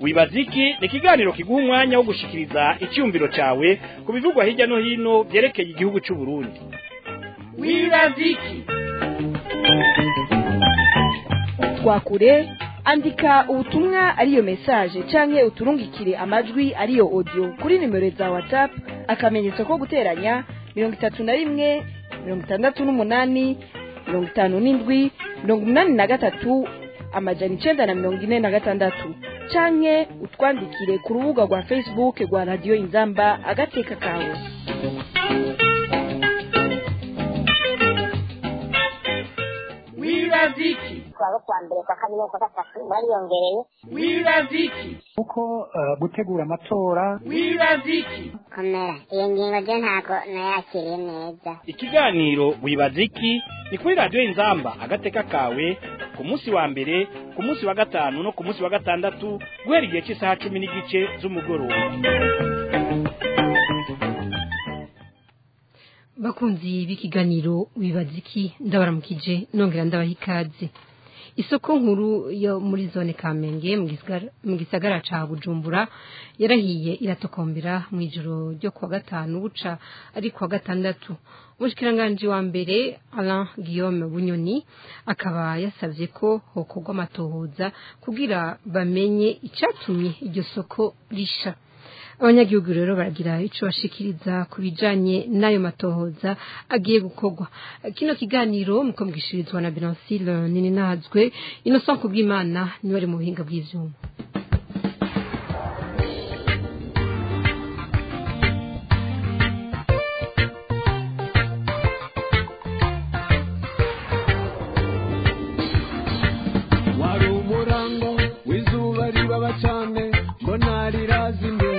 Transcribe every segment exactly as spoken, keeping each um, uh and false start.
Wibaziki ni ikiganiro kiguha umwanya wo gushikiriza icyumviro cyawe ku bivugwa hirya no hino byerekeye igihugu cy'u Burundi. Wibaziki twakure andika ubutumwa ariyo message canke uturungikire amajwi ariyo audio kuri nimero za WhatsApp akamenyetso ko guteranya mirongo itatu na rimwe mirongo itandatu n'umunani mirongo itanu n'indwi mirongo umunani na gatatu amajana icenda na mirongo ine na gatandatu canke utwandikire ku rubuga rwa Facebook rwa Radio Inzamba agateka kawe. Wibaziki kwa kwa mbere kwa kabiri kwa gatatu bariyongereye. Wibaziki uko gutegura amatora. Wibaziki Komera iyo ngingo je ntako nayakiriye neza. Ikiganiro Wibaziki ni kuri Radio Inzamba agateka kawe ku munsi wa mbere, ku munsi wa gatanu no ku munsi wa gatandatu guhera igihe cy'isaha cumi n'igice z'umugoroba. Bakunzi b'ikiganiro Wibaziki ndabaramukije nongera ndabaha ikaze. Isoko nkuru yo muri zone Kamenge mu gisagara ca Bujumbura yarahiye iratokombera mu ijoro ryo kwa gatanu buca ari kwa gatandatu. Umushikiranganje wa mbere Alain Guillaume Bunyoni akaba yasavye ko hokorwa amatohoza kugira bamenye icatumye iryo soko risha. Abanyagihugu rero baragira ico bashikiriza kubijanye nayo matohoza agiye gukorwa. Kino kiganiro muko mwishirizwa na Benoncile nini nazwe Innocent Kubwimana ni bari mu buhinga bw'ivyuma. Wari umurango w'izuba ribaba cyane mbona rirazimye.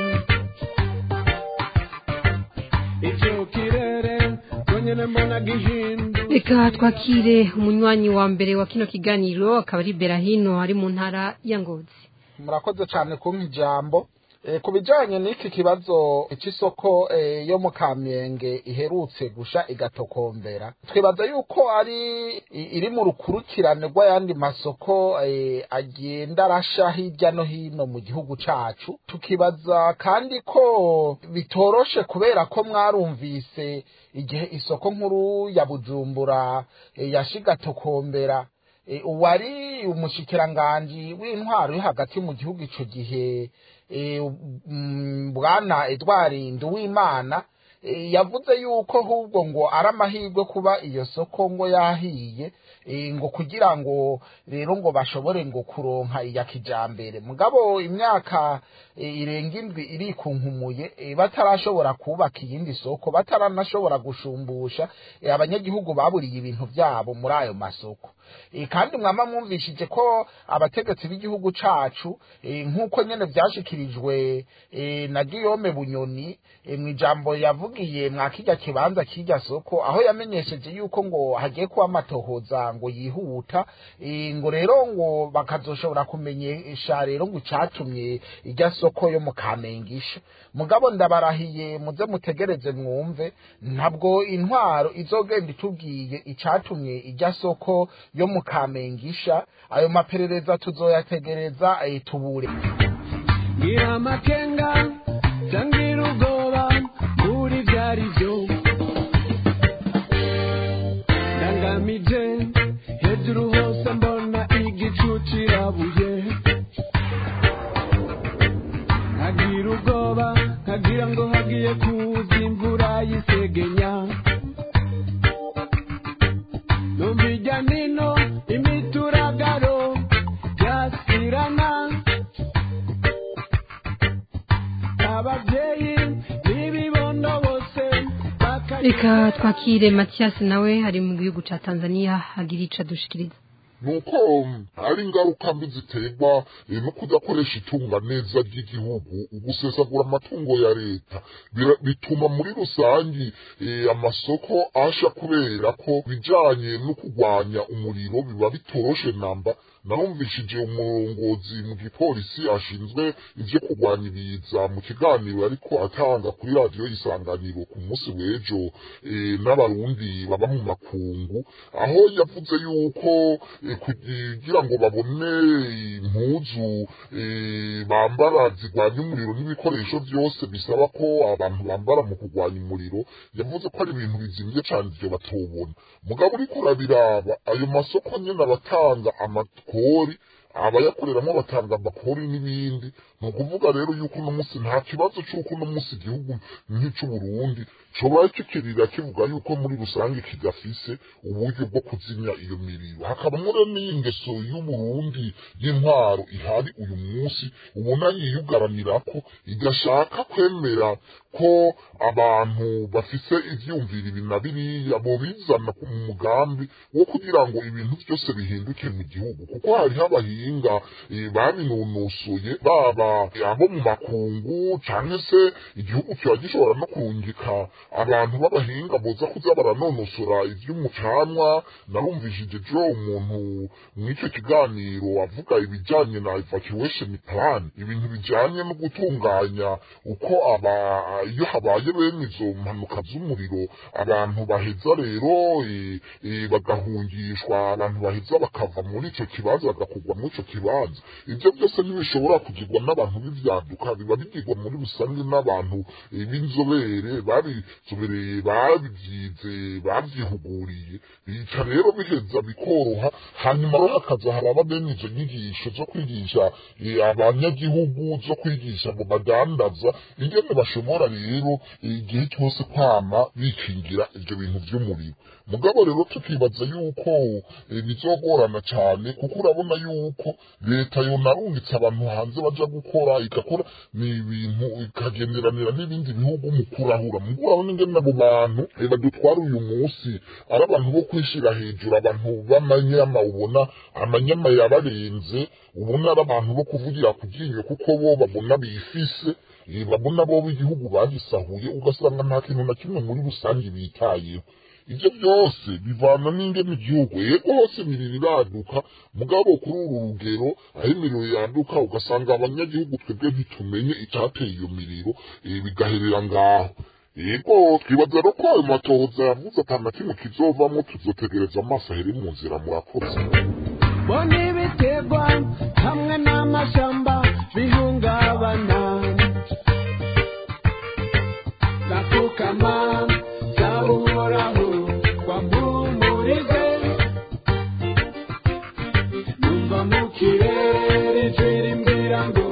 Reka twakire umunywanyi wa mbere wa kino kiganiro akaba ari Berahino ari mu ntara ya Ngozi. Murakoze cyane kumpa ijambo. E, kubijanye n'iki kibazo cy'isoko e, yo mu Kamenge iherutse gusha igatokombera, twibaza yuko ari iri mu rukurukirane rw'ayandi masoko e, agenda arasha hirya no hino mu gihugu cacu. Tukibaza kandi ko bitoroshe kubera ko mwarumvise igihe isoko nkuru ya Bujumbura e, yashigatokombera e, uwari umushikiranganje w'intwaro yo hagati mu gihugu ico gihe E, bwana Edouard Nduwimana e, yavuze yuko ahubwo ngo aramahirwe kuba iyo soko ngo yahiye e, ngo kugira ngo rero ngo bashobore ngo kuronka iya kijambere. Mugabo imyaka e, irenga indwi iri kunkumuye e, batarashobora kubaka iyindi soko, bataranashobora gushumbusha e, abanyagihugu baburiye ibintu byabo muri ayo masoko. E, kandi mwama mwumvishije ko abategetsi b'igihugu cacu e, nkuko nyene vyashikirijwe e, na Guillaume Bunyoni e, mwijambo yavugiye mwakijya kibanza kijya soko, aho yamenyesheje yuko ngo hagiye kuba amatohoza ngo yihuta e, ngo rero ngo bakazoshobora kumenyesha rero ngo icatumye ijya soko yo mu Kamengisha. Mugabo ndabarahiye muze mutegereze mwumve, ntabwo intwaro izogenda itubwiye icatumye ijya soko yo mu Kamengisha. Ayo maperereza tuzoyategereza e, tubure. Ngira makenga jangira ubwoba muri byari byo ndangamije hejuru hose mbona igicu kirabuye, nkagira ubwoba nkagira ngo hagiye kuza imvura yisegenya. Numbijya nino imituragaro byasirana, ababyeyi n'ibibondo bose. Reka twakire Mathias nawe hari mu gihugu ca Tanzania hagira ica dushikiriza. Nuko ari ingaruka mbi ziterwa no kudakoresha itunga neza ry'igihugu, ugusesagura amatungo ya leta bituma muri rusangi amasoko asha kubera ko bijanye no kugwanya umuriro biba bitoroshe namba. Narumvishije umurongozi mu gipolisi ashinzwe ivyo kugwanya ibiza mu kiganiro ariko atanga kuri radio Isanganiro ku munsi w'ejo e, n'abarundi baba mu makungu, aho yavuze yuko e, kugira ngo babone impuzu bambara zirwanya umuriro n'ibikoresho byose bisaba ko abantu bambara mu kurwanya umuriro yavuze ko ari ibintu bizimye cyane ibyo batubona mugabo uriko urabiraba ayo masoko nyine abatanga amakori abayakoreramo batanga amakori n'ibindi ni ukuvuga rero yuko uno munsi nta kibazo cy'uko uno munsi igihugu nk'icy'uburundi cobaye kikirira kivuga yuko muri rusange kidafise uburyo bwo kuzimya iyo miriro hakabamo rero n'ingeso y'uburundi y'intwaro ihari uyu munsi ubona yiyugaranira ko igashaka kwemera ko abantu bafise ivyumvira ibi na biriya bo bizana mu mugambi wo kugira ngo ibintu byose bihinduke mu gihugu kuko hariho abahinga babinonosoye baba abo mu makungu canke se igihugu kiba gishobora no kungika abantu b'abahinga boza kuza baranonosora ivy'umucanwa narumvishije jo umuntu mw'ico kiganiro avuga ibijanye na evacuation plan ibintu bijanye no gutunganya uko aba iyo habaye bene izo mpanuka z'umuriro abantu baheza rero e, e, bagahungishwa abantu baheza bakava muri ico kibazo bagakugwa muri ico kibazo ivyo byose ntibishobora kugirwa n'abantu b'ivyaduka biba bigirwa muri rusange n'abantu e, b'inzobere babizobereye babivyize bavyihuguriye bica rero biheza bikoroha hanyuma rero hakaza haraba bene izo nyigisho zo kwigisha e, abanyagihugu zo kwigisha ngo badandaza ingene bashobora rero igihe cyose kwama bikingira ivyo bintu vy'umuriro mugabo rero tukibaza yuko bizogorana cyane kuko urabona yuko leta yo narungitse abantu hanze baja gukora igakora ni ibintu ikagenderanira n'ibindi bihugu mu kurahura mugabo urabona ingene abo bantu badutwara uyu munsi ari abantu bo kwishira hejuru abantu b'amanyama ubona amanyama yabarenze ubona ari abantu bo kuvugira ku ryinyo kuko bo babona bifise babona bo b'igihugu bagisahuye ugasanga nta kintu na kimwe muri rusange bitayeho ivyo byose bivana n'ingene igihugu yego hose imiriro iraduka mugabo kuri uru rugero aho imiriro yaduka ugasanga abanyagihugu twebwe ntitumenye icateye iyo miriro bigaherera ngaho yego twibaza rero ko ayo matohoza yavuze ata na kimwe kizovamwo tuzotegereza amaso ahere mu nzira murakoze bona ibiterwa hamwe n'amashamba bihungabana nakukama zabuhoraho wamumurize numva mu kirere ijira imbere ngo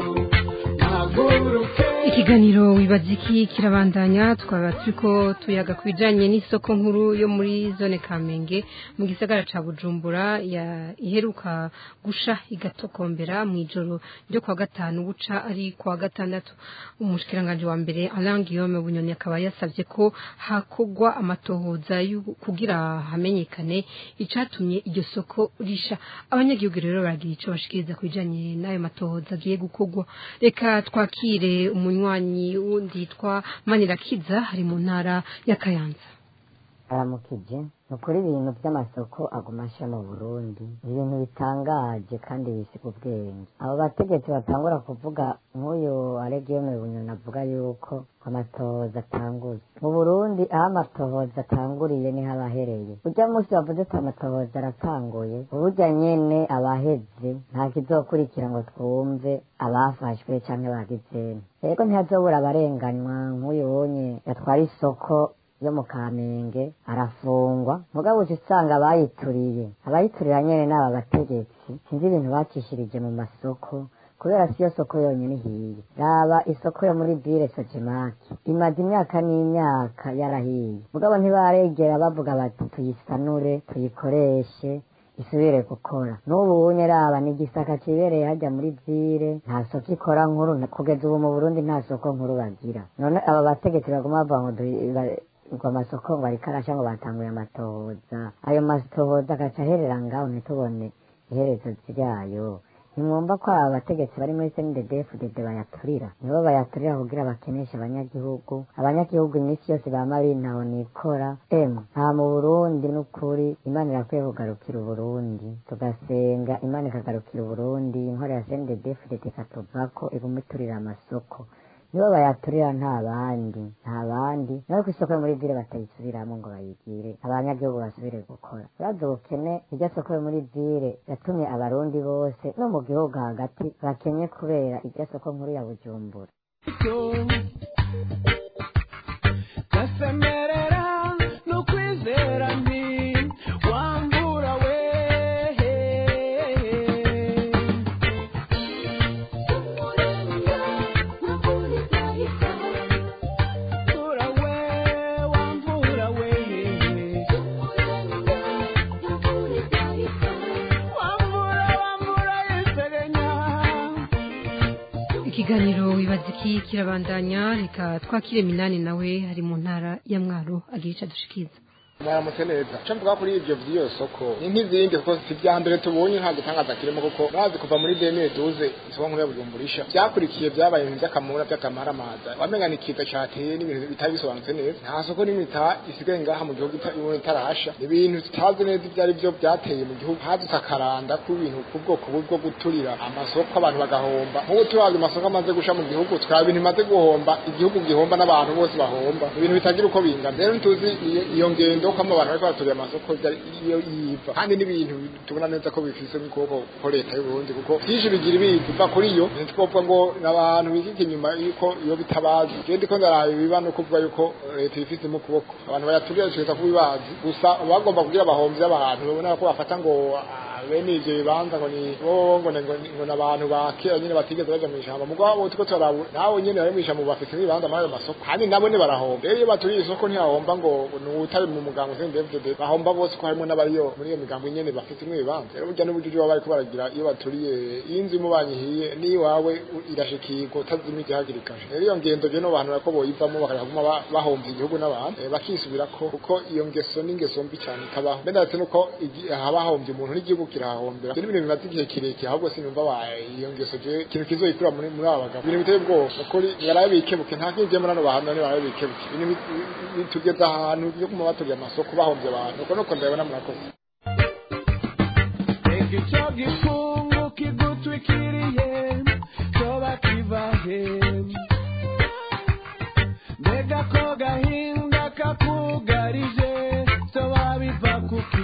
nahaguruke ikiganiro wibaziki kirabandanya twaba turiko tuyaga kubijanye n'isoko nkuru yo muri zone Kamenge mu gisagara ca Bujumbura ya iheruka gusha igatokombera mu ijoro ryo kwa gatanu buca ari kwa gatandatu umushikiranganje wa mbere Alain Guillaume Bunyoni akaba yasavye ko hakogwa amatohoza kugira hamenyekane icatumye iryo soko risha abanyagihugu rero baragira ico bashikiriza kubijanye n'ayo matohoza agiye gukogwa reka twakire umunywanyi wundi yitwa Manirakiza hari mu ntara ya Kayanza aramukije nukuri ibintu by'amasoko agumasha mu Burundi ibintu bitangaje kandi bisiga ubwenge abo bategetsi batangura kuvuga nk'uyu Alegiyome Bunyoni avuga yuko amatohoza atanguye mu Burundi aho amatohoza atanguriye niho abahereye urya munsi bavuze ati amatohoza aratanguye uburya nyene abaheze nta kizokurikira ngo twumve abafashwe canke bagizene rero ntihazobura abarenganywa nk'uyu wonye yatwara isoko yo mu Kamenge arafungwa mugabo usanga abayituriye abayiturira nyene n'aba bategetsi sinzi ibintu bacishirije mu masoko kubera siyo soko yonyene hiye raba isoko yo muri ville Sojemaki imaze imyaka n'imyaka yarahiye mugabo ntibaregera bavuga bati tuyisanure tuyikoreshe isubire gukora n'ubu unye raba n'igisaka cibereye hajya muri ville nta soko ikora nkuru kugeza ubu mu Burundi nta soko nkuru bagira none aba bategetsi baguma bavuga ngo ngo amasoko ngo ariko arasha ngo batanguye amatohoza ayo matohoza agaca aherera ngaho ntitubone iherezo ryayo ntimwumva ko aba bategetsi bari muri C N D D F D D bayaturira nibo bayaturira kugira bakeneshe abanyagihugu abanyagihugu iminsi yose bama bintaho nikora emu nta mu Burundi n'ukuri Imana irakwiye kugarukira Uburundi tugasenga Imana ikagarukira Uburundi inkora ya C N D D F D D ikatuvako iguma iturira amasoko nibo bayaturira nta bandi nta bandi naho ku isoko yo muri zire batayisubiramo ngo bayigire abanyagihugu basubire gukora uraza ubukene iryo soko yo muri zire yatumye abarundi bose no mu gihugu hagati bakenye kubera iryo soko nkuru ya Bujumbura Kasemerera no kwizera nti wambura we ikiganiro wibaziki kirabandanya reka twakire Minani nawe hari mu ntara ya Mwaro agica dushikiza mwaramutse neza cyo mvuga kuri ibyo by'iyo soko ni nk'izindi kuko si bya mbere tubonye nta gutangaza kirimo kuko bazi kuva muri demi duze isoko nkuru ya Bujumburisha byakurikiye byabaye ibintu by'akamura by'akamaramaza wamenga ni kiza cyateye n'ibintu bitari bisobanutse neza nta soko n'imita isigaye ngaha mu gihugu itarasha ibintu tutazi neza ibyo ari byo byateye mu gihugu hadutse akaranda ku bintu kubwoko bwo guturira amasoko abantu bagahomba nk'ubu turazi amasoko amaze gusha mu gihugu twaba ibintu bimaze guhomba igihugu gihomba n'abantu bose bahomba ibintu bitagira uko bingana rero tuzi iyo ngendo ko abantu bari baturiye amasoko iyo yiva kandi n'ibintu tubona neza ko bifise nk'uko ko leta y'u Burundi kuko byinshi bigira ibiva kuri iyo ntitwovuga ngo n'abantu bikike inyuma yuko iyo bitabazi gende ko ndaraye bibano kuvuga yuko leta ifite mu kuboko abantu bayaturiye cyose kubibazi gusa bagomba kugira abahomvye abantu babona ko bafata ngo bene ivyo bibanza ngo ni bo ngo ngo n'abantu bakera nyine batigeze baja mwishamba mugabo tuko turabu nawe nyene bari mwishamba bafite ibibanza muri ayo masoko kandi nabo ne barahomba rero iyo baturiye isoko ntihahomba ngo n'utari mu mugango se ndevye bahomba bose ko harimo n'abariyo muri iyo migambo nyene bafite ibibanza rero burya n'ubujuju baba bari ko baragira iyo baturiye inzi mu banyihiye ni wawe irashikirwa utazimije hagirikaje rero iyo ngendo je no bantu bako boyivamo bakaguma bahomba igihugu n'abantu bakisubirako kuko iyo ngeso n'ingeso mbi cyane kabaho bendatse nuko habahombye umuntu n'igihugu kirahombera ibintu bintu bimaze igihe kirekire ahubwo sinumva iyo ngeso je ikintu kizoyikura muri muri aba bagabo ibintu biteye ubwoba kuri yarabikebuke nta kintu je murano bahanwa ni barabikebuke ibintu bitugeza ahantu byo kuma baturiye amasoko bahombye abantu uko nuko ndabona murakoze igico gifungu kigutwikiriye toba kivahe mbega ko gahinda kakugarije toba biva kuki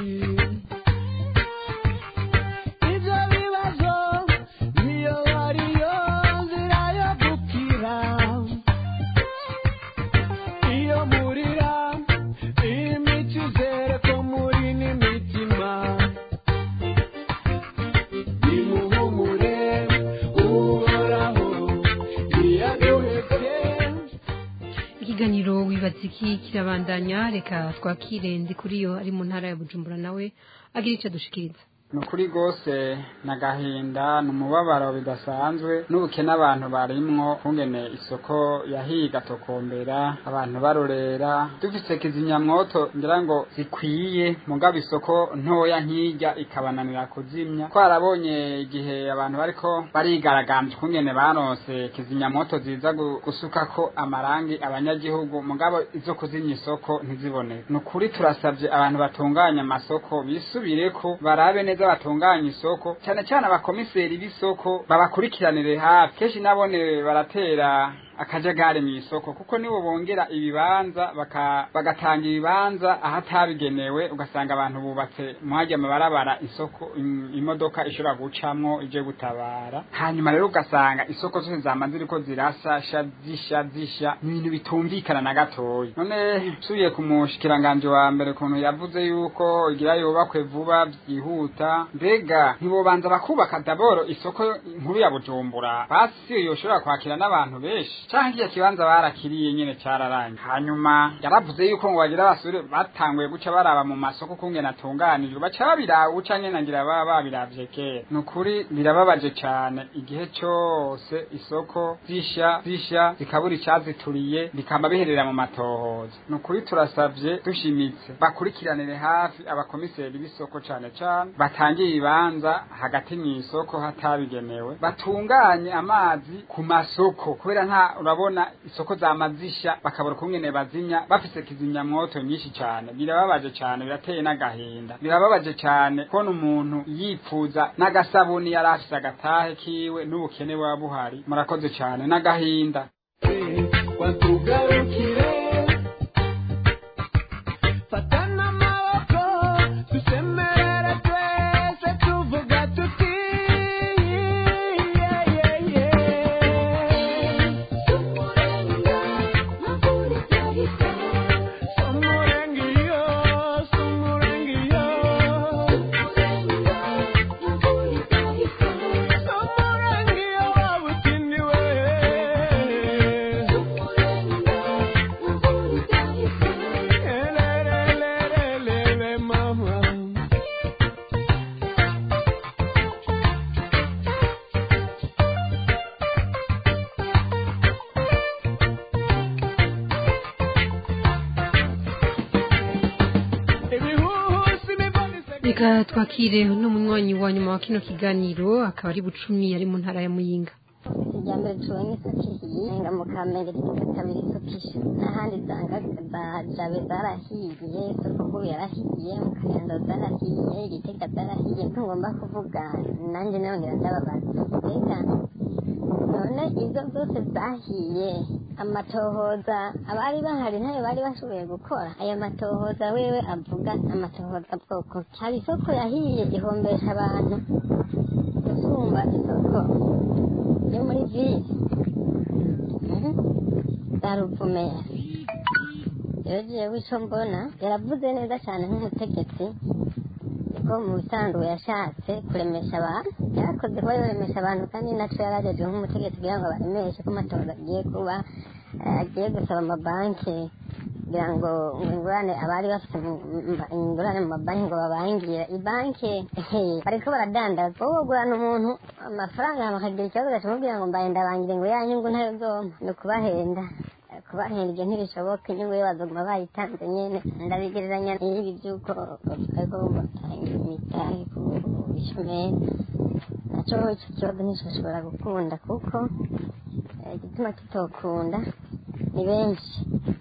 ikiganiro wibaziki kirabandanya reka twakire ndi kuri yo ari mu ntara ya Bujumbura nawe agira icyo dushikiriza nukuri gose nagahinda numubabaro bidasanzwe n'ubukene abantu barimwo kungene isoko yahiga tokombera abantu barorera dufise kizinyamwoto ngira ngo zikwiye mugabo isoko ntoya nkijya ikabananira kuzimya twarabonye igihe abantu bariko barigaragambye kungene baronse kizinyamwoto ziza gusuka ko amarangi abanyagihugu mugabo izo kuzimya isoko ntizibone nukuri turasabye abantu batunganya amasoko bisubireko barabe neza batunganya isoko cyane cyane abakomiseri b'isoko babakurikiranire hafi kenshi nabone baratera akajagari mu isoko kuko nibo bongera ibibanza baka bagatanga ibibanza ahatabigenewe ugasanga abantu bubatse muhajya mabarabara isoko im, imodoka ishobora gucamwo ije gutabara hanyuma rero ugasanga isoko zose zamaze iriko zirasa shadisha zisha ibintu bitumvikana na gatoyi none subiye kumushikiranganje wa mbere kuntu yavuze yuko igira yubakwe vuba byihuta mbega ntibobanza bakubaka daboro isoko nkuru ya Bujumbura basi yoshobora kwakira n'abantu benshi canke ya kibanza barakiriye nyene cyararangiye hanyuma yaravuze yuko ngo bagira basure batanguye guca baraba mu masoko kungena atunganijwe baca babira uca nyene ngira baba babiravye kera nukuri birababaje cyane igihe cyose isoko zisha zisha zikabura icazituriye bikamba biherera mu matohoza nukuri turasavye dushimitse bakurikiranire hafi abakomiseri b'isoko cyane cyane batangiye ibanza hagati mu isoko hatabigenewe batunganye amazi ku masoko kubera nta urabona isoko zamazisha bakabura kungene bazinya bafise kizimyamwoto nyinshi cyane birababaje cyane birateye n'agahinda birababaje cyane ko umuntu yipfuza n'agasabuni yarafise agatahe kiwe n'ubukene bwa buhari murakoze cyane n'agahinda batugarukire fatana amaboko dusemerere twese tuvuga tuti yeah, yeah, yeah. Sumurengiyo, sumurengiyo. Sumurengiyo wabutiniwe. Elelelelele mama. Ibihuhusi bivunitse reka twakire n'umunywanyi wa nyuma wa kino kiganiro akaba ari bucumi yari mu ntara ya muyinga irya mbere tubonye isakihiye nga mu kamenge rifite kabiri isukisha n'ahandi zanga za jabe zarahiye soko yarahiye mu kayanza zarahiye igitega zarahiye ntugomba kuvuga nanjye nongera ndababaza reka none izo zose zahiye amatohoza abari bahari ntayo bari bashoboye gukora ayo matohoza wewe avuga amatohoza bwoko hari isoko yahiye ihombesha abantu gusumba isoko yo muri vile zaruvumera rero jewe ico mbona yaravuze neza cyane nk'umutegetsi ko mu bisanzwe yashatse kuremesha abantu yarakoze kuba yoremesha abantu kandi naco yarajeje nk'umutegetsi kugira ngo baremeshe ko amatora agiye kuba agiye gusaba amabanki kugira ngo ingurane abari bafite ingurane mu mabanki ngo babangire ibanki bariko baradandaza wowe ugurana umuntu amafaranga bakagira ikibazo gacamubwira ngo mbaye ndabangire ngo ya nyungu ntayo zoma ni ukubahenda kubahenda ibyo ntibishoboka inyungu yo bazoguma bayitanze nyene ndabigereranya n'ibi by'uko ariko batanga imitahe ku bishomeri naco ico kibazo nticoshobora gukunda kuko igituma kitokunda ni benshi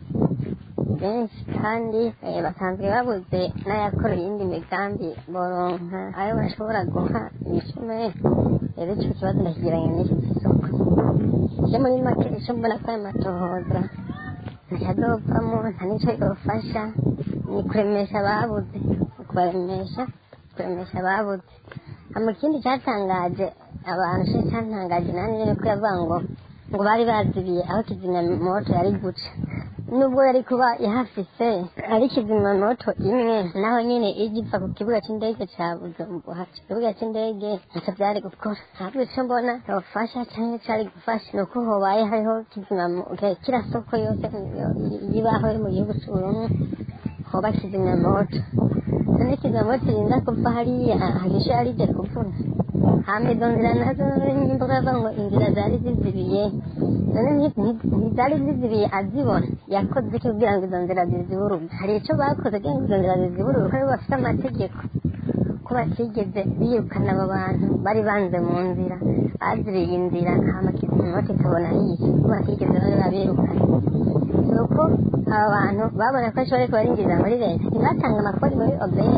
benshi kandi basanzwe babuze n'ayakora iyindi migambi boronka ayo bashobora guha ibishomeri rero ico kibazo ndakigereranya n'iki gisoko je muri make ico mbona ko ayo matohoza ntiyazovamo nta n'ico yofasha ni kuremesha ababuze kubaremesha kuremesha ababuze hama ikindi catangaje abantu ce catangaje nani rero ko yavuga ngo ngo bari bazibiye aho kizimyamoto yari guca nubwo yari kuba yahafise ari kizimyamoto imwe naho nyene igiva ku kibuga c'indege ca Bujumbura ikibuga c'indege ntacyo byari gukora ntabwo ico mbona yofasha canke cari gufasha nuko hobaye hariho kizimyamoto kira soko yose yibaho mu gihugu c'Uburundi hoba kizimyamoto none kizimyamoto yinda kuva hariya hagisha arije kuvuna hama izo nzira nazo n'imboga ngo inzira zari zizibiye none ntizari zizibiye azibona yakoze kugira ngo izo nzira ziziburuke hari ico bakoze kugira ngo izo nzira ziziburuke kuko bafite amategeko ko batigeze biyirukana abo bantu bari banze mu nzira baziriye inzira hama kizimyamoto ikabona hiye ko batigeze bari babirukana nuko aba bantu babona ko ashobora kubarinjiriza muri leta ntibatanga amakori muri obere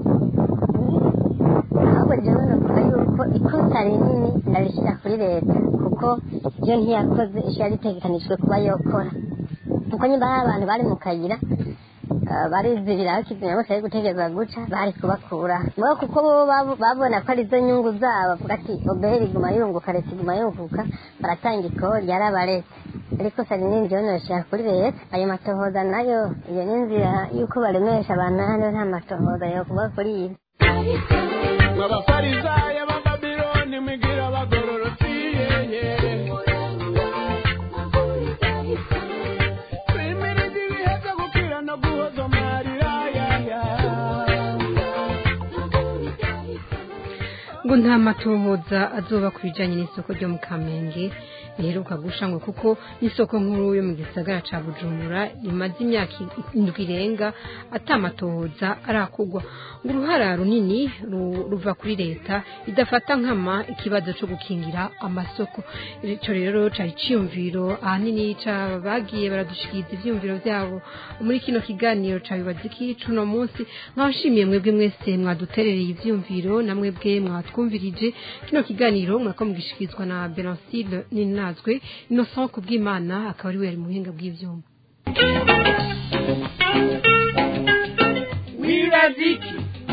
ahubwo jewe navuga yuko ikosa rinini ndarishyira kuri leta kuko iyo ntiyakoze icyo yari itegekanijwe kuba yokora kuko nyuma hari abantu bari mu kayira barizibira aho kizimyamoto ari gutegereza guca bari kubakura mugabo kuko bo babona ko arizo nyungu zabo bavuga ati obere iguma yunguka leta iguma yunguka baratanga ikori yarabaretse ariko sari nini jewe noshira kuri leta ayo matohoza nayo iyo ni inzira yuko baremesha abantu hano nta matohoza yo kuba kuri ibi mwabafarisayo b'ababironi mwigira abagororotsi twimiriza ibihe byo gukira no guhoza amarira ngo nta matohoza azoba ku bijanye n'isoko ryo mu Kamenge riheruka gushanwa kuko n'isoko nkuru yo mu gisagara ca Bujumbura imaze imyaka indwi irenga atamatohoza arakugwa ngo uruhara runini ruva kuri leta idafata nkama ikibazo cyo gukingira amasoko ico rero cari ciyumviro ahanini ca bagiye baradushikiriza ivyumviro vyabo muri kino kiganiro ca bibaziki cuno munsi nkashimiye mwebwe mwese mwaduterereye ivyumviro namwe bwe mwatwumva mwumvirije kino kiganiro mwako mugishikirizwa na Belancille Ninazwe Innocent Kubwimana akaba ari we ari muhinga bw'ivyuma. Wibaziki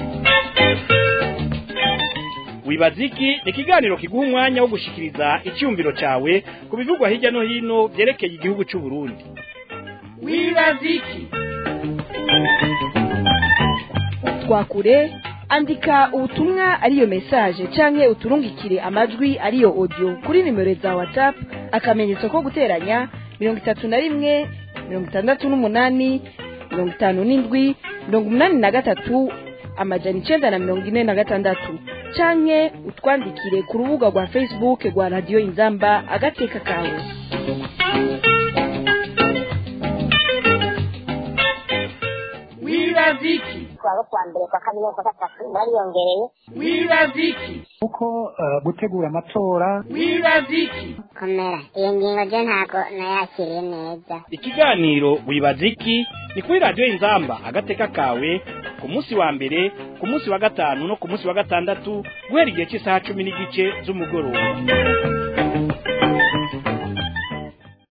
Wibaziki ni kiganiro kiguha umwanya wo gushikiriza icyumviro cyawe ku bivugwa hirya no hino byerekeye igihugu cy'u Burundi. Wibaziki Twakure andika ubutumwa ariyo message canke uturungikire amajwi ariyo audio kuri nimero za WhatsApp akamenyetso ko guteranya mirongo itatu na rimwe mirongo itandatu n'umunani mirongo itanu n'indwi mirongo umunani na gatatu amajana icenda na mirongo ine na gatandatu canke utwandikire ku rubuga rwa Facebook rwa Radio Inzamba agateka kawe. Wibaziki kwa kwa mbere kwa kabiri kwa gatatu bariyongereye. Wibaziki uko uh, gutegura amatora. Wibaziki Komera iyo ngingo je ntago nayakiriye neza. Ikiganiro Wibaziki ni kuri Radio Inzamba agateka kawe ku munsi wa mbere ku munsi wa gatanu no ku munsi wa gatandatu guhera igihe cy'isaha cumi n'igice z'umugoroba.